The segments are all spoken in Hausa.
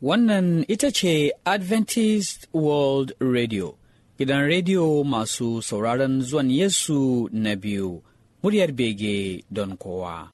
Wannan ita ce Adventist World Radio, gidan rediyo masu sauraron zuwan Yesu na biyu, muryar bege don kowa.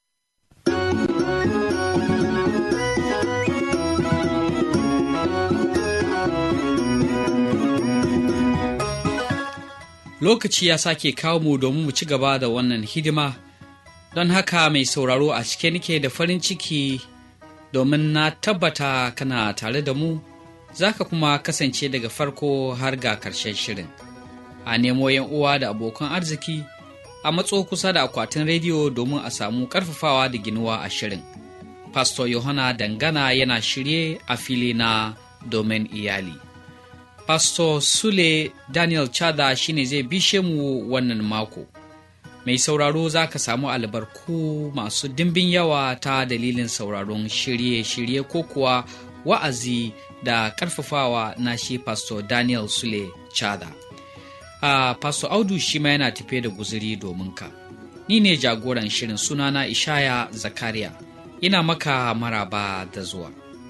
Lokaci ya sake kawo mu domin mu ci gaba da wannan hidima, don haka mai sauraro a cike nake da farin ciki domin na tabbata kana tare da mu, za ka kuma kasance daga farko har ga ƙarshen shirin. A nemo yan uwa da abokan arziki, a matso kusa da akwatin rediyo domin a samu ƙarfafawa da ginuwa a shirin. Pastor Yohana Dangana yana shirye a fili na domin iyali. Pastor Sule Daniel Chada shine zai bishe mu wannan mako. Mai sauraro za ka samu albarku masu dimbin yawa ta dalilin sauraron shirye-shirye ko kuwa wa'azi da ƙarfafawa na shi Pastor Daniel Sule Chada. Pastor Audu shi ma yana tafe da guzuri domin ka. Ni ne jagoran shirin, sunana Ishaya Zakariya. Ina maka maraba da zuwa.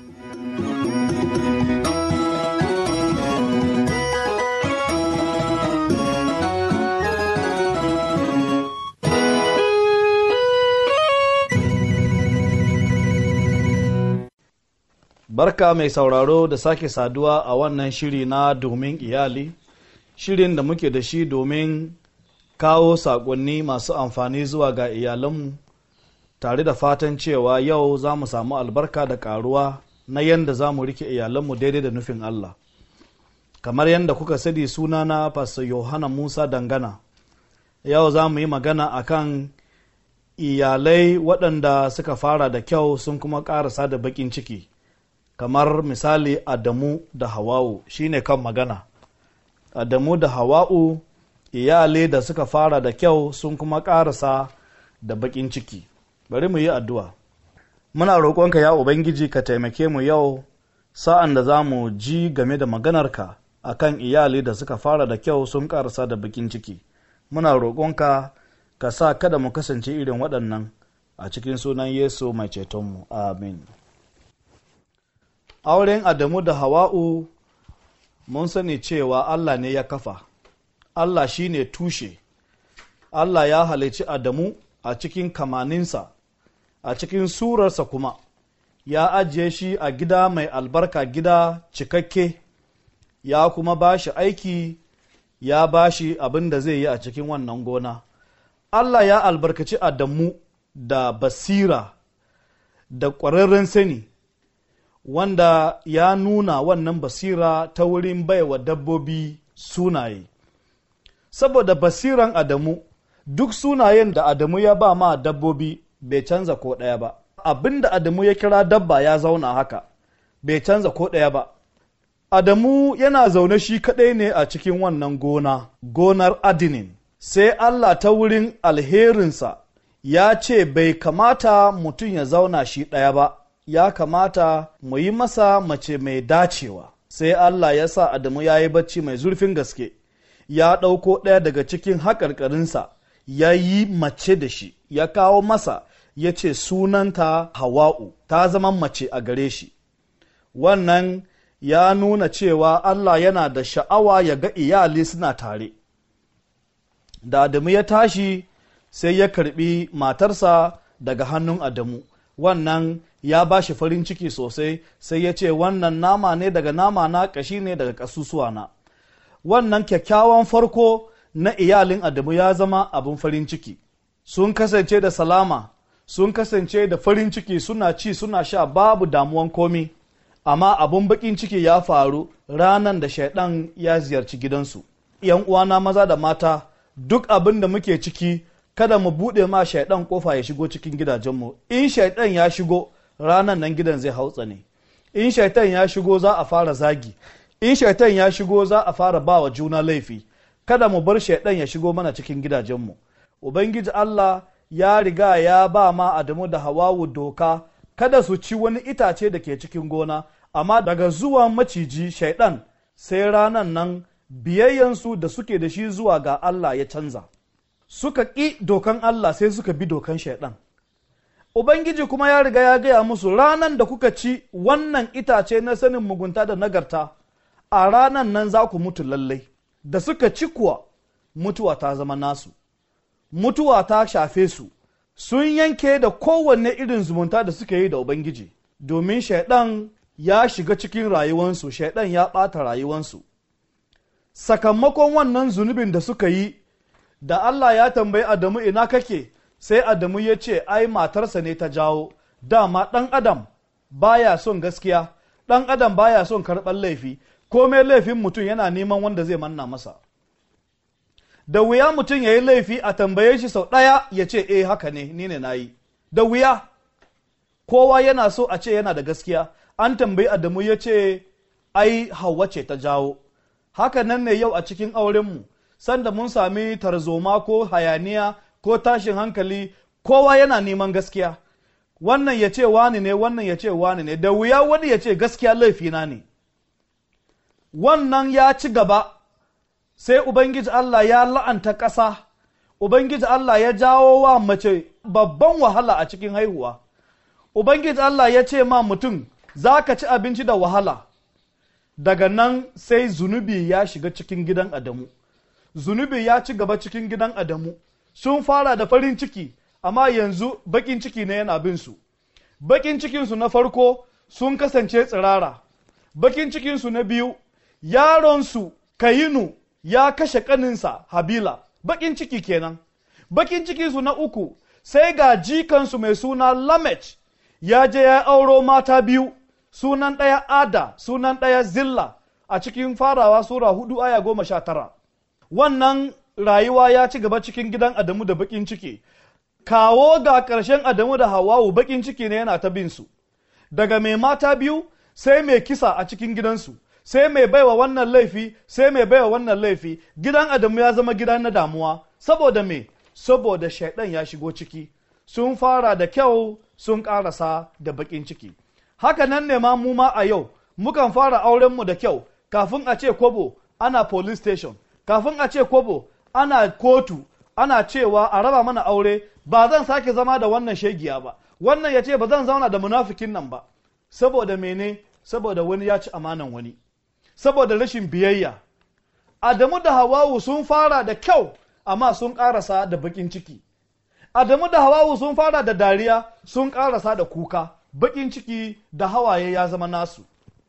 Barka mai sauraro da sake saduwa a wannan shiri na domin iyali, shirin da muke da shi domin kawo saƙonni masu amfani zuwa ga iyalanmu, tare da fatan cewa yau za mu samu albarka da ƙaruwa na yadda za mu rike iyalanmu daidai da nufin Allah. Kamar yadda kuka sani, sunana Pastor Yohana Musa Dangana. Yau za mu yi magana akan iyalai waɗanda suka fara da kyau sun kuma ƙarasa da baƙin ciki. Kamar misali Adamu da Hawa'u shine kan magana. Adamu da Hawa'u iyalai da suka fara da kyau sun kuma ƙarasa da baƙin ciki. Bari mu yi addu'a. Muna roƙonka ya Ubangiji ka taimake mu yau sa'an da za mu ji game da maganarka akan iyalai da suka fara da kyau sun ƙarasa da baƙin ciki. Muna roƙonka ka sa kada mu kasance irin waɗannan, a cikin sunan Yesu mai cetonmu. Amin. Auren Adamu da Hawa'u mun sani cewa Allah ne ya kafa. Allah shi ne tushe. Allah ya halicci Adamu a cikin kamaninsa, a cikin surarsa kuma, ya ajiye shi a gida mai albarka, gida cikakke, ya kuma ba shi aiki, ya ba shi abin da zai yi a cikin wannan gona. Allah ya albarkaci Adamu da basira da ƙwararren sani, wanda ya nuna wannan basira ta wurin baiwa dabbobi sunaye. Saboda basiran Adamu, duk sunayen da Adamu ya ba ma dabbobi bai canza ko ɗaya ba. Abin da Adamu ya kira dabba ya zauna haka, bai canza ko ɗaya ba. Adamu yana zaune shi kaɗai ne a cikin wannan gona, gonar Adinin. Sai Allah ta wurin alherinsa ya ce bai kamata mutum ya zauna shi ɗaya ba, ya kamata mu yi masa mace mai dacewa. Sai Allah ya sa Adamu ya yi bacci mai zurfin gaske, ya ɗauko ɗaya daga cikin haƙarƙarinsa, ya yi mace da shi, ya kawo masa, ya ce sunanta Hawa'u, ta zama mace a gare shi. Wannan ya nuna cewa Allah yana da sha'awa ya ga iyali suna tare. Da Adamu ya tashi, sai ya karɓi matarsa daga hannun Adamu. Wannan ya ba shi farin ciki sosai, sai ya ce wannan nama ne daga nama na, ƙashi ne daga ƙasusuwa na. Wannan kyakkyawan farko na iyalin Adamu ya zama abin farin ciki. Sun kasance da salama, sun kasance da farin ciki, suna ci suna sha, babu damuwan komi. Amma abin baƙin ciki ya faru ranar da Shaiɗan ya ziyarci gidansu. ‘Yan uwana maza da mata, duk abin da muke ciki, kada mu buɗe ma Shaiɗan ƙofa ya shigo cikin gidajenmu. In Shaiɗan ya shigo, ranan nan gidan zai hautsa ne. In Shaiɗan ya shigo, za a fara zagi. In Shaiɗan ya shigo, za a fara ba wa juna laifi. Kada mu bar Shaiɗan ya shigo mana cikin gidajenmu. Ubangiji Allah ya riga ya ba ma Adamu da Hawa'u doka, kada su ci wani itace da ke cikin gona, amma daga zuwan maciji Shaiɗan, sai ranan nan biyayyansu da suke da shi zuwa ga Allah ya canza. Suka ƙi dokan Allah sai suka bi dokan Shaiɗan. Ubangiji kuma ya riga ya gaya musu ranan da kuka ci wannan itace na sanin mugunta da nagarta, a ranan nan za ku mutu lallai. Da suka ci kuwa, mutuwa ta zama nasu, mutuwa ta shafe su, sun yanke da kowanne irin zumunta da suka yi da Ubangiji, domin Shaiɗan ya shiga cikin rayuwansu, Shaiɗan ya ɓata rayuwansu. Sakamakon wannan zunubin da suka yi, da Allah ya tambayi Adamu ina kake, sai Adamu ya ce, ai matarsa ne ta jawo, dama ɗan Adam baya son gaskiya, ɗan Adam baya son karɓar laifi, komai laifin mutum yana neman wanda zai manna masa. Da wuya mutum ya yi laifi a tambaye shi sau ɗaya ya ce, haka ne, ni ne na yi. Da wuya, kowa yana so a ce yana da gaskiya, an tambayi Adamu ya ce, ai Hauwa ce ta jawo. Haka nan ne yau a cikin aurenmu, sanda mun sami tarzoma ko hayaniya ko tashin hankali, kowa yana neman gaskiya. Wannan ya ce wani ne, wannan ya ce wani ne, da wuya wani ya ce gaskiya laifina ne. Wannan ya ci gaba, sai Ubangiji Allah ya la'anta ƙasa, Ubangiji Allah ya jawo wa mace babban wahala a cikin haihuwa. Ubangiji Allah ya ce ma mutum, za ka ci abinci da wahala. Daga nan sai zunubi ya shiga cikin gidan Adamu. Zunubi ya ci gaba cikin gidan Adamu. Sun fara da farin ciki, amma yanzu baƙin ciki ne yana bin su. Baƙin cikinsu na farko sun kasance tsirara. Baƙin cikinsu na biyu, yaronsu Kayinu ya kashe ƙaninsa Habila. Baƙin ciki kenan. Baƙin cikinsu na uku, sai ga jikansu mai suna Lamech ya je ya auro mata biyu, sunan ɗaya Ada, sunan ɗaya Zilla, a cikin farawa Sura 4:19. Wannan rayuwa ya ci gaba cikin gidan Adamu da baƙin ciki. Kawo ga ƙarshen Adamu da Hawwa'u baƙin ciki ne yana ta bin su. Daga mai mata biyu sai mai kisa a cikin gidansu, sai mai baiwa wannan laifi, sai mai baiwa wannan laifi. Gidan Adamu ya zama gida na damuwa. Saboda me? Saboda Shaiɗan ya shigo ciki. Sun fara da kyau, sun ƙarasa da baƙin ciki. Haka nan ne ma mu ma a yau, mukan fara aurenmu da kyau, kafin a ce kobo ana police station, kafin a ce kobo ana kotu, ana cewa a raba mana aure, ba zan sake zama da wannan shegiya ba, wannan ya ce ba zan zauna da munafikin nan ba. Saboda mene? Saboda wani ya ci amanan wani, saboda rashin biyayya. Adamu da Hawwa'u sun fara da kyau, amma sun ƙarasa da baƙin ciki. Adamu da Hawwa'u sun fara da dariya, sun ƙarasa da kuka. Baƙin ciki da hawaye ya zama nasu.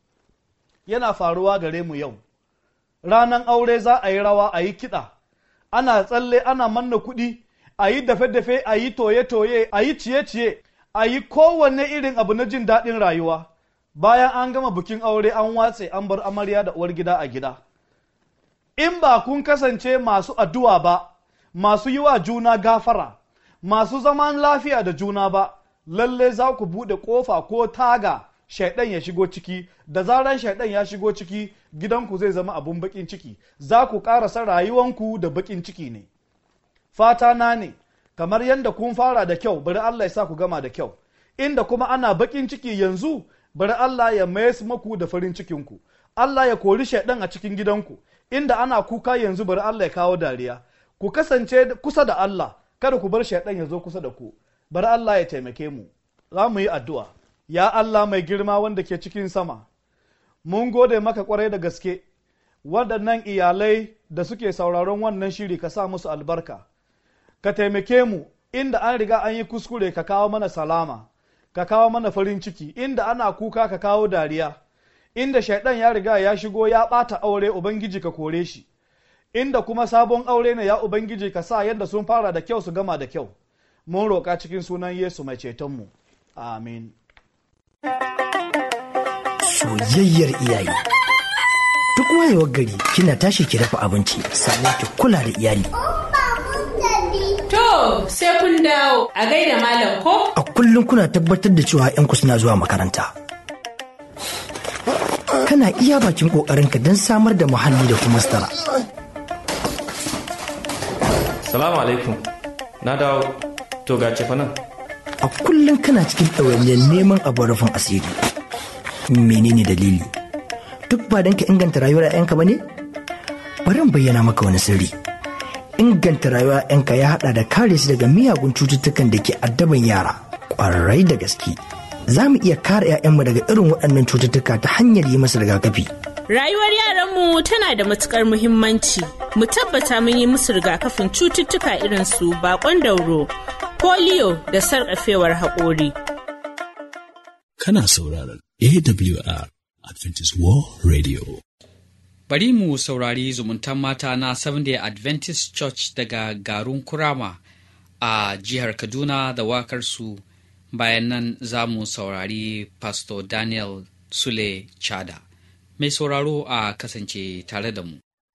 Yana faruwa gare mu yau. Ranan aure za a yi rawa, a yi kiɗa, ana tsalle, ana manna kuɗi, a yi dafe-dafe, a yi toye-toye, a yi ciye-ciye, a yi kowanne irin abu na jin daɗin rayuwa. Bayan an gama bikin aure an watse, an bar amarya da uwar gida a gida. In ba kun kasance masu addu'a ba, masu yi wa juna gafara, masu zaman lafiya da juna ba, lalle za ku buɗe ƙofa ko taga Shaiɗan ya shigo ciki. Da zaran Shaiɗan ya shigo ciki, gidanku zai zama abun baƙin ciki, za ku ƙarasa rayuwanku da baƙin ciki ne. Fata na ne, kamar yadda kun fara da kyau, bari Allah ya sa ku gama da kyau. Inda kuma ana baƙin ciki yanzu, bari Allah ya mayar maku da farin cikinku. Allah ya kori Shaiɗan a cikin gidanku. Inda ana kuka yanzu, bari Allah ya kawo dariya. Ku kasance kusa da Allah, kada ku bar Shaiɗan ya zo kusa da ku. Bari Allah ya taimake mu. Za mu yi addu'a. Ya Allah mai girma wanda ke cikin sama, mun gode maka kwarai da gaske, waɗannan iyalai da suke sauraron wannan shiri ka sa musu albarka. Ka taimake mu, inda an riga an yi kuskure ka kawo mana salama, ka kawo mana farin ciki, inda ana kuka ka kawo dariya, inda Shaiɗan ya riga ya shigo ya ɓata aure, Ubangiji ka kore shi, inda kuma sabon aure ne, ya Ubangiji ka sa yadda sun fara da kyau su gama da kyau. Mun roƙa cikin sunan Yesu mai cetonmu. Amin. Soyayyar iyali. Duk wayewar gari kina tashi ki dafa abinci sannan ki kula da iyali. To, sai kun dawo a gaida malam ko? A kullum kuna tabbatar da cewa 'yanku suna zuwa makaranta. Kana iya bakin ƙoƙarinka don samar da muhalli da kuma sutura. Salamu alaikum. Na dawo. To ga cefa nan. A kullum kana cikin ɗawainiyar neman abin rufin asiri. Menene dalili? Duk ba don ka inganta rayuwar 'yanka ba ne? Bari in bayyana maka wani sirri. Inganta rayuwar 'yanka ya haɗa da kare su daga miyagun cututtukan da ke addaban yara. ƙwarai da gaske. Za mu iya kare 'ya'yanmu daga irin waɗannan cututtuka ta hanyar yi masu rigakafi. Rayuwar yaranmu tana da matukar muhimmanci. Mu tabbata mun yi musu rigakafin cututtuka irin su bakon dauro, polio da sarƙafewar haƙori. Kana sauraron AWR Adventist World Radio. Bari mu saurari zumuntan mata na Seventh-day Adventist Church daga garin Kurama a jihar Kaduna da wakarsu. Bayan nan za mu saurari Pastor Daniel Sule Chada. Mai sauraro a kasance tare da mu.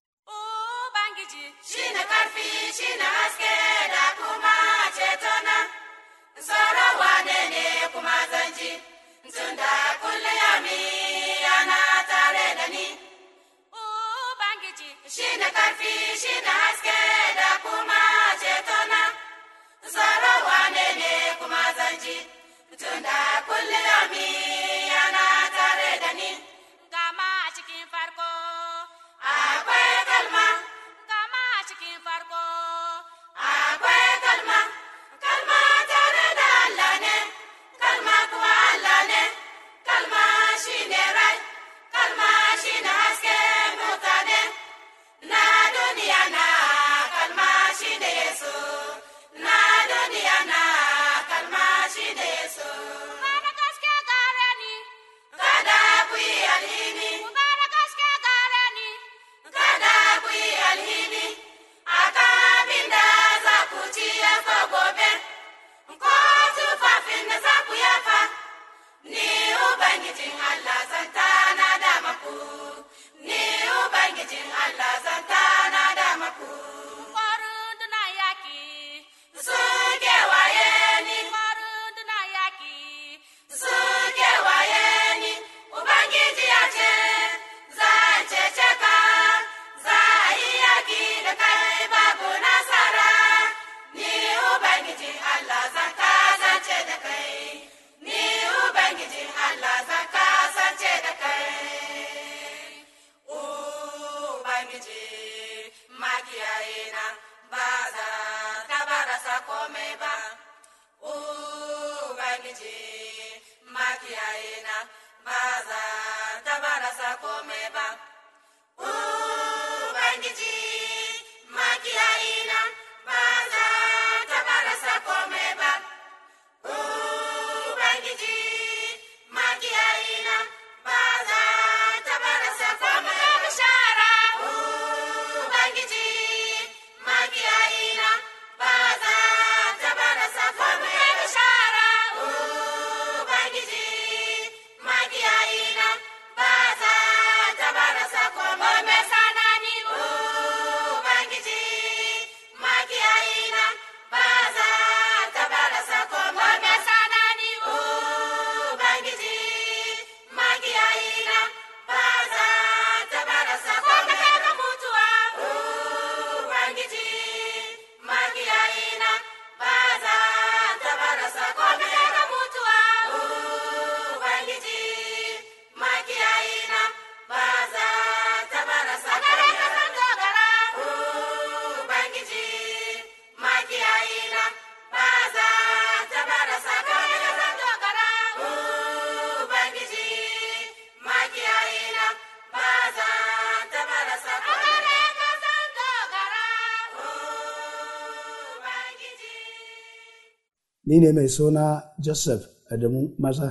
Ni ne mai suna Joseph Adamu Maza.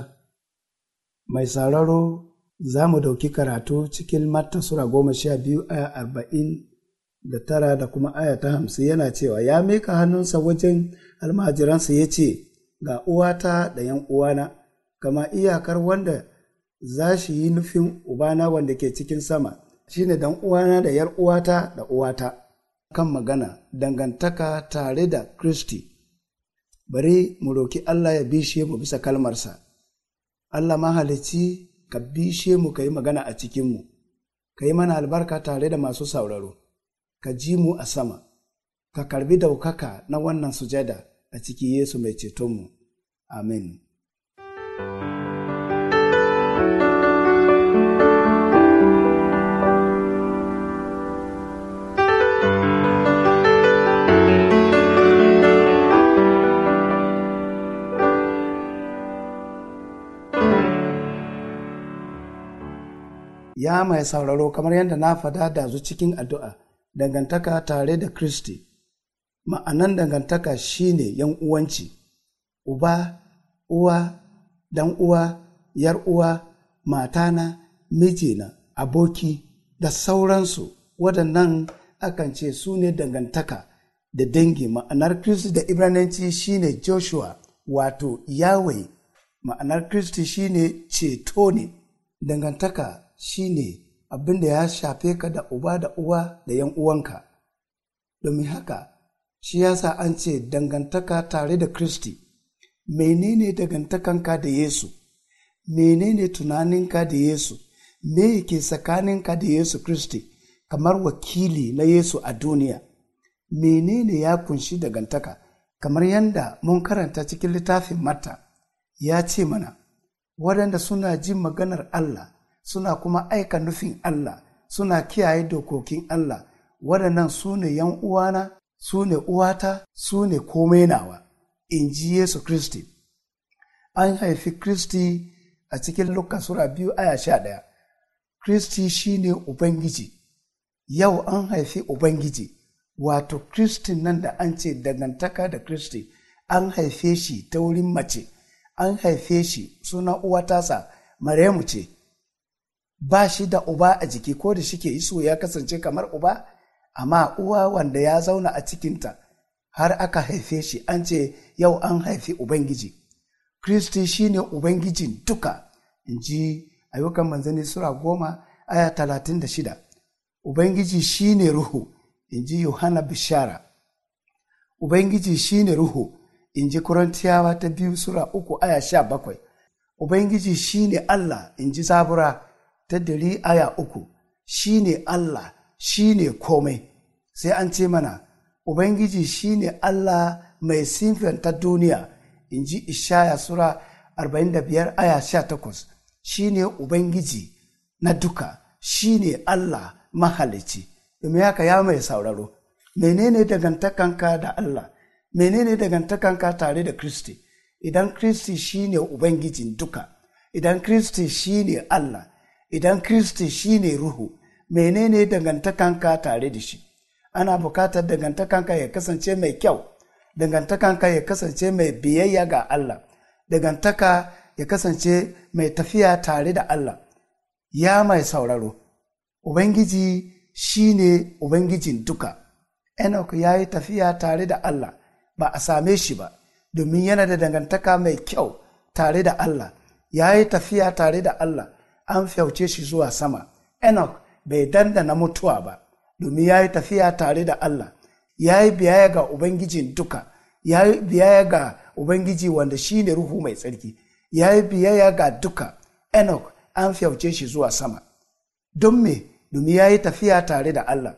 Mai sauraro za mu dauki karatu cikin Matta Sura 12 aya 49 da kuma aya ta 50 yana cewa ya mika hannunsa wajen almajiransa ya ce, ga uwata da ‘yan uwana, kama iyakar wanda za shi yi nufin Ubana wanda ke cikin sama, shi ne dan uwana da ‘yar uwata da uwata. Kan magana dangantaka tare da Kristi. Bari mu roki Allah ya bishe mu bisa kalmarsa. Allah mahalicci, ka bishe mu ka yi magana a cikinmu, ka yi mana albarka tare da masu sauraro, ka ji mu a sama, ka karbi daukaka na wannan sujada a ciki Yesu mai cetonmu. Amin. Ya mai sauraro, kamar yadda na fada da zu cikin addu'a, dangantaka tare da Kristi. Ma'anan dangantaka shine yan uwanci, uba, uwa, dan uwa, yar uwa, matana, mijina, aboki da sauransu. Waɗannan akan ce su ne dangantaka da dangi. Ma'anar Kristi da Ibrananci shine Joshua, wato Yahweh. Ma'anar Kristi shine ceto ne. Dangantaka shine abin da ya shafe ka da uba da uwa da yan uwanka. Domin haka shi yasa an ce dangantaka tare da Kristi. Menene dangantakanka da Yesu? Menene tunaninka da Yesu? Me yake tsakaninka da Yesu Kristi kamar wakili na Yesu a duniya? Menene ya kunshi dangantaka? Kamar yadda mun karanta cikin littafin Matta, ya ce mana, waɗanda suna jin maganar Allah, suna kuma aika nufin Allah, suna kiyaye dokokin Allah, waɗannan su ne ‘yan uwana, su ne uwata, su ne komai nawa, in ji Yesu Kristi. An haifi Kristi a cikin Luka Sura 2:11. Kristi shi ne Ubangiji. Yau an haifi Ubangiji, wato Kristi nan da an ce dangantaka da Kristi, an haife shi ta wurin mace, an haife shi suna uwa tasa Maryamu ce. Ba shi da uba a jiki, ko da shike Isu ya kasance kamar uba, amma uwa wanda ya zauna a cikinta har aka haife shi. An ce yau an haifi Ubangiji. Kristi shi ne Ubangijin duka, in ji Ayyukan Manzanni Sura 10:36. Ubangiji shi ne Ruhu, in ji Yohana Bishara. Ubangiji shi ne Ruhu, in ji Korintiyawa ta 2 Sura 3:17. Ubangiji shi ne Allah, in ji Zabura ta 100:3. Shi ne Allah, shi ne komai. Sai an ce mana, Ubangiji shi ne Allah mai sinfanta duniya, in ji Ishaya Sura 45:18. Shi ne Ubangiji na duka, shi ne Allah mahalici. Domin haka ya mai sauraro, menene dangantakanka da Allah? Menene dangantakanka tare da Kristi? Idan Kristi shi ne Ubangijin duka, idan Kristi shi ne Allah, idan Kristi shi ne Ruhu, menene dangantakanka tare da shi? Ana bukatar dangantakanka ya kasance mai kyau, dangantakanka ya kasance mai biyayya ga Allah, dangantaka ya kasance mai tafiya tare da Allah. Ya mai sauraro, Ubangiji shi ne Ubangijin duka. Enoch ya yi tafiya tare da Allah, ba a same shi ba, domin yana da dangantaka mai kyau tare da Allah. Ya yi tafiya tare da Allah, an fyauce shi zuwa sama. Enoch bai dandana mutuwa ba, domin ya yi tafiya tare da Allah. Ya yi biyayya ga Ubangijin duka, ya yi biyayya ga Ubangiji wanda shi ne Ruhu mai tsarki, ya yi biyayya ga duka. Enoch an fyauce shi zuwa sama. Don me? Domin ya yi tafiya tare da Allah.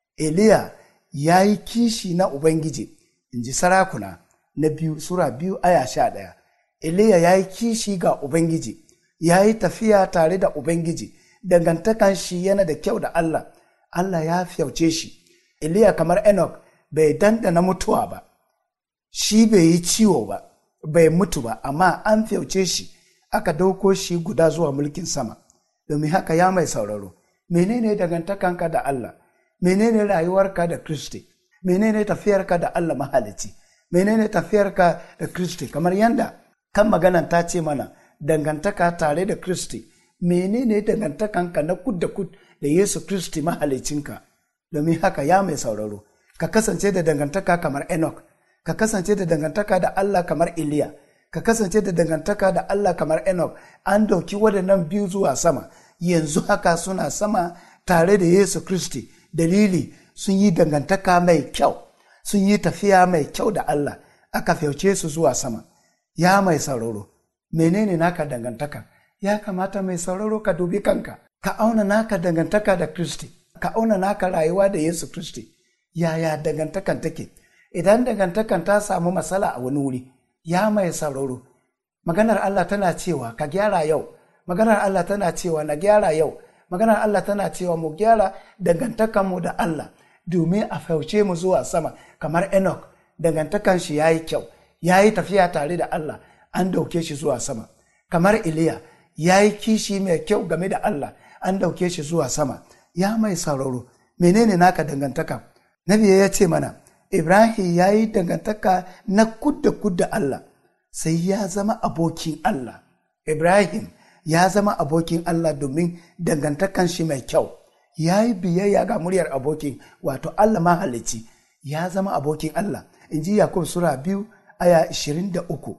Eliya ya yi kishi na Ubangiji, in ji Sarakuna na 2 Sura 2:11. Eliya ya yi kishi ga Ubangiji, ya yi tafiya tare da Ubangiji, dangantakan shi yana da kyau da Allah. Allah ya fyauce shi. Eliya kamar Enoch bai dandana mutuwa ba, shi bai yi ciwo ba, bai mutu ba, amma an fyauce shi, aka dauko shi guda zuwa mulkin sama. Domin haka ya mai sauraro, menene dangantakanka da Allah? Menene rayuwarka da Kristi? Menene tafiyarka da Allah mahalici? Menene tafiyarka da Kristi? Kamar yanda kan maganan ta ce mana dangantaka tare da Kristi. Menene dangantakanka na kud da kud da Yesu Kristi mahalicinka? Domin haka ya mai sauraro, ka kasance da dangantaka kamar Enoch, ka kasance da dangantaka da Allah kamar Eliya, ka kasance da dangantaka da Allah kamar Enoch. An dauki waɗannan biyu zuwa sama, yanzu haka suna sama tare da Yesu Kristi. Dalili, sun yi dangantaka mai kyau, sun yi tafiya mai kyau da Allah, aka fyauce su zuwa sama. Ya mai sauraro, menene naka dangantaka? Ya kamata mai sauraro ka dubi kanka, ka auna naka dangantaka da Kristi, ka auna naka rayuwa da Yesu Kristi. Yaya dangantakan take? Idan dangantakan ta samu matsala a wani wuri, ya mai sauraro, maganar Allah tana cewa ka gyara yau, maganar Allah tana cewa na gyara yau, maganar Allah tana cewa mu gyara dangantakanmu da Allah domin a fauce mu zuwa sama. Kamar Enoch, dangantakan shi ya yi kyau, ya yi tafiya tare da Allah, an dauke shi zuwa sama. Kamar Eliya, ya yi kishi mai kyau game da Allah, an dauke shi zuwa sama. Ya mai sauraro, menene naka dangantaka? Nabi ya ce mana, Ibrahim ya yi dangantaka na kudda Allah, sai ya zama abokin Allah. Ibrahim ya zama abokin Allah domin dangantakan shi mai kyau. Ya yi biyayya ga muryar abokin, wato Allah mahalicci, ya zama abokin Allah. In ji Yakub Sura 2 aya 23.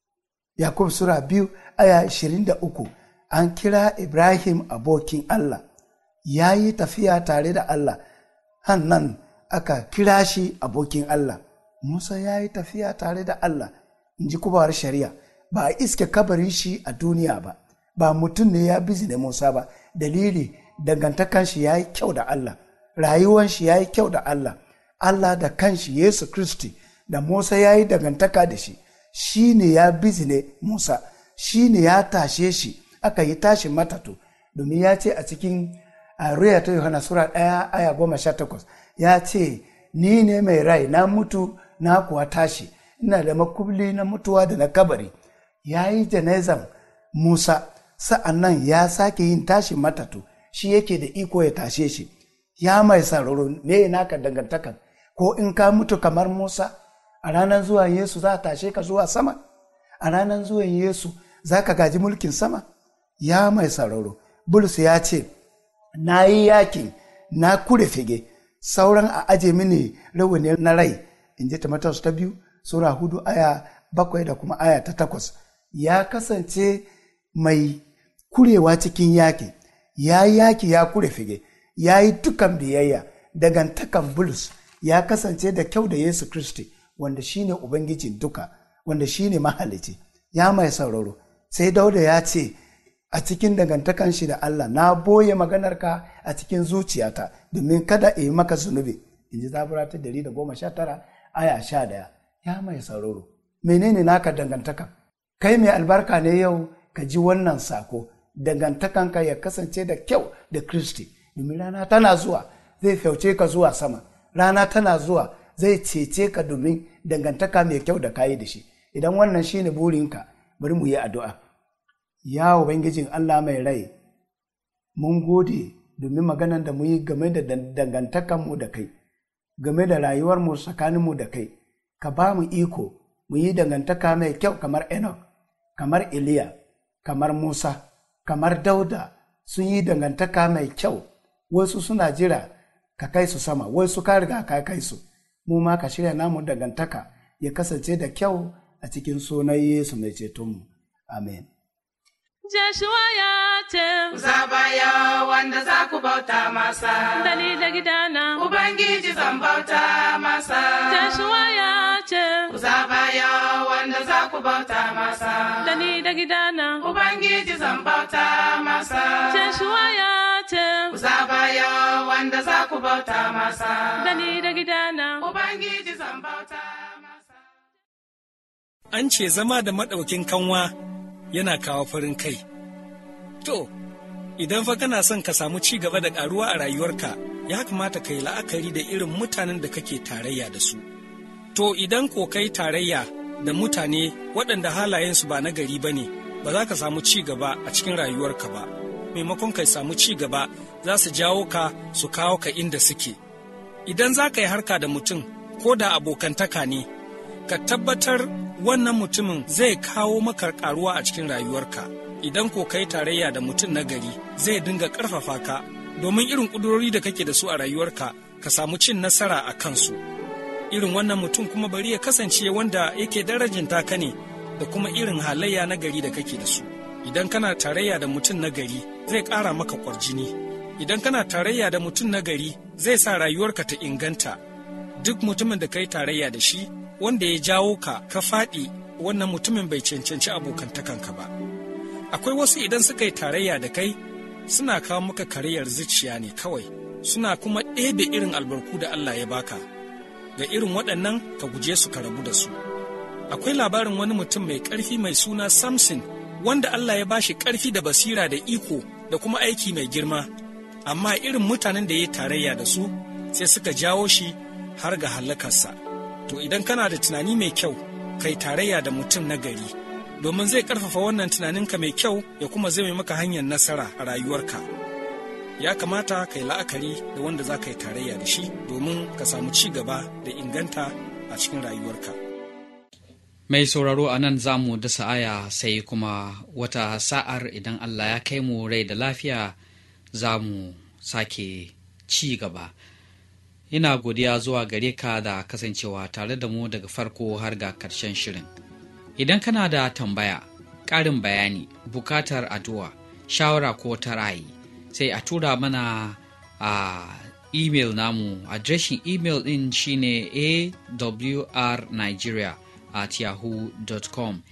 Yakub Sura 2 aya 23, an kira Ibrahim abokin Allah. Ya yi tafiya tare da Allah, hannan aka kira shi abokin Allah. Musa ya yi tafiya tare da Allah, in ji kubawar shari'a. Ba a iske kabarin shi a duniya ba, ba mutum ne ya bizine Musa ba. Dalili, dangantakan shi ya yi kyau da Allah, rayuwan shi ya yi kyau da Allah. Allah da kanshi Yesu Kristi da Musa ya yi dangantaka da shi, shi ne ya bizine Musa, shi ne ya tashe shi, aka yi tashin matatu. Domin ya ce a cikin Ruya ta Yohana Sura 1 aya 18, ya ce, ni ne mai rai, na mutu na kuwa tashi, ina da makubli na mutuwa da na kabari. Ya yi janazan Musa, sa'an nan ya sake yin tashin matatu, shi yake da iko ya tashe shi. Ya mai sauraro, ne naka dangantakan? Ko in ka mutu kamar Musa, a ranar zuwan Yesu za a tashe ka zuwa sama? A ranar zuwan Yesu za ka gaji mulkin sama? Ya mai sauraro, Bulus ya ce, na yi yakin, na kure fige, sauran a aje mini rawani na rai. In ji Timotheus ta 2 Sura 4 aya 7 da kuma aya ta 8. Ya kasance mai kurewa cikin yaki, ya yaki ya kure fige, ya yi dukan biyayya. Dagantakan Bulus ya kasance da kyau da Yesu Kristi, wanda shine Ubangijin duka, wanda shine mahalici. Ya mai sauraro, sai Dauda ya ce a cikin dangantakan shi da Allah, na boye maganarka a cikin zuciyata domin kada in yi maka zunubi. In ji Zabura ta 119 aya 11. Ya mai sauraro, menene naka dangantaka? Kai mai albarka ne yau ka ji wannan sako. Dangantakanka ya kasance da kyau da Kristi, domin rana tana zuwa zai fyauce ka zuwa sama. Rana tana zuwa zai cece ka domin dangantaka mai kyau da kayi da shi. Idan wannan shine burinka, bari mu yi addu'a. Ya Ubangijin Allah mai rai, mun gode domin maganan da mu yi game da dangantakanmu da kai, game da rayuwarmu tsakaninmu da kai. Ka ba mu iko mu yi dangantaka mai kyau kamar Enoch, kamar Eliya, kamar Musa, kamar Dauda. Sun yi dangantaka mai kyau. Wasu suna jira ka kai su sama, wasu ka riga ka kai su. Mu ma ka shirya namu dangantaka ya kasance da kyau a cikin sunan Yesu mai cetonmu. Amen. Joshua ya ce, Zabaya wanda za ku bauta masa, Dani da gidana, Ubangiji zan bauta masa. Joshua ya ce, Zabaya wanda za ku bauta masa, Dani da gidana, Ubangiji zan bauta masa. Joshua ya ce, Zabaya wanda za ku bauta masa, Dani da gidana, Ubangiji zan bauta masa. An ce zama da maɗaukin kanwa yana kawo farin kai. To, idan fa kana son ka samu ci gaba da ƙaruwa a rayuwarka, ya kamata ka yi la'akari da irin mutanen da kake tarayya da su. To, idan ko kai tarayya da mutane waɗanda halayensu ba na gari ba ne, ba za ka samu ci gaba a cikin rayuwarka ba. Maimakon ka samu ci gaba, za su jawo ka su kawo ka inda suke. Idan za ka yi harka da mutum, ko da abokantaka ne, ka tabbatar wannan mutumin zai kawo maka karuwa a cikin rayuwarka. Idan ko kai tarayya da mutum na gari, zai dinga ƙarfafa ka domin irin ƙudurori da kake da su a rayuwarka ka samu cin nasara a kansu. Irin wannan mutum kuma bari ya kasance wanda yake darajanta ka ne da kuma irin halayya na gari da kake da su. Idan kana tarayya da mutum na gari, zai ƙara maka ƙwarjini. Idan kana tarayya da mutum na gari, zai sa rayuwarka ta inganta. Duk mutumin da kai tarayya da shi, wanda ya jawo ka faɗi, wannan mutumin bai cancanci abokantakanka ba. Akwai wasu idan suka yi tarayya da kai, suna kawo maka kariyar zuciya ne kawai, suna kuma ɗebe irin albarku da Allah ya baka. Ga irin waɗannan ka guje su ka rabu da su. Akwai labarin wani mutum mai ƙarfi mai suna Samson, wanda Allah ya bashi ƙarfi da basira da iko da kuma aiki mai girma, amma irin mutanen da ya yi tarayya da su sai suka jawo shi har ga hallakarsa. To idan kana da tunani mai kyau, kai tarayya da mutum na gari, domin zai ƙarfafa wannan tunaninka mai kyau ya kuma zai maka hanyar nasara a rayuwarka. ya kamata ka yi la'akari da wanda za ka yi tarayya da shi domin ka samu ci gaba da inganta a cikin rayuwarka. Mai sauraro a nan za mu dasa aya sai kuma wata sa'ar idan Allah ya kai mu rai da lafiya za mu sake ci gaba. Ina godiya zuwa gare ka da kasancewa tare da mu daga farko har ga ƙarshen shirin. Idan kana da tambaya, ƙarin bayani, bukatar addu'a, shawara ko ta ra'ayi, sai a tura mana a email namu. Adireshin email ɗin shine awrnigeria@yahoo.com,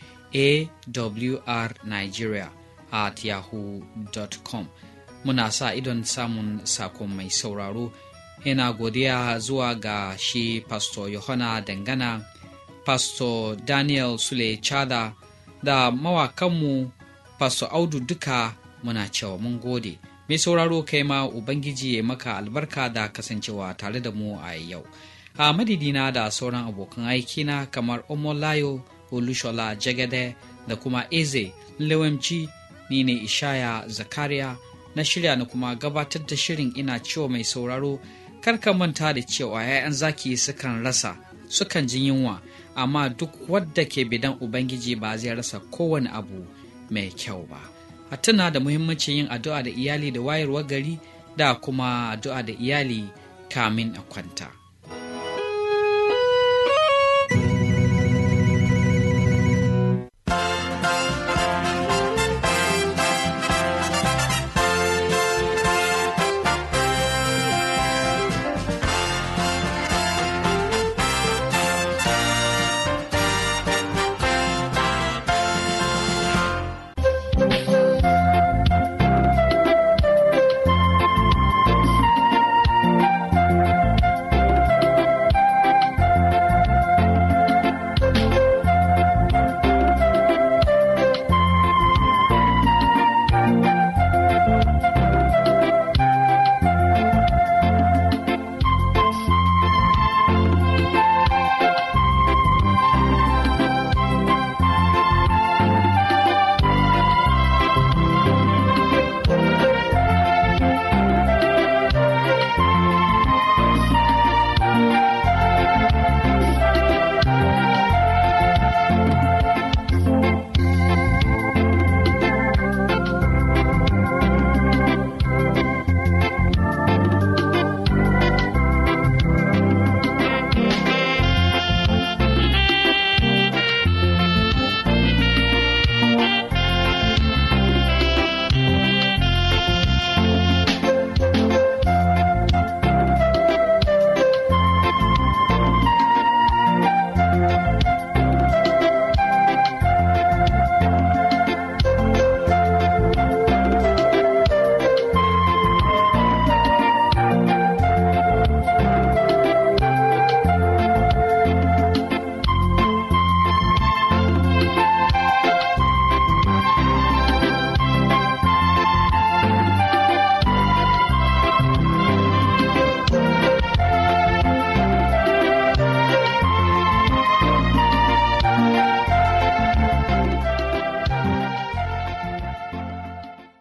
awrnigeria@yahoo.com. Muna sa idon samun sakon mai sauraro. Ina godiya zuwa ga shi Pastor Yohana Dangana, Pastor Daniel Sule Chada da mawakanmu Pastor Audu duka muna cewa mun gode. Mai sauraro kai ma Ubangiji ya maka albarka da kasancewa tare da mu a yau. A madidina da sauran abokan aikina kamar Omolayo Olushola Jagade da kuma Eze Lewemci, ni ne Ishaya Zakariya na shirya na kuma gabatar da shirin ina cewa mai sauraro karka manta da cewa 'ya'yan zaki sukan rasa, sukan ji yunwa, amma duk wadda ke bidan Ubangiji ba zai rasa kowane abu mai kyau ba. A tuna da muhimmancin yin addu'a da iyali da wayarwar gari da kuma addu'a da iyali kamin a kwanta.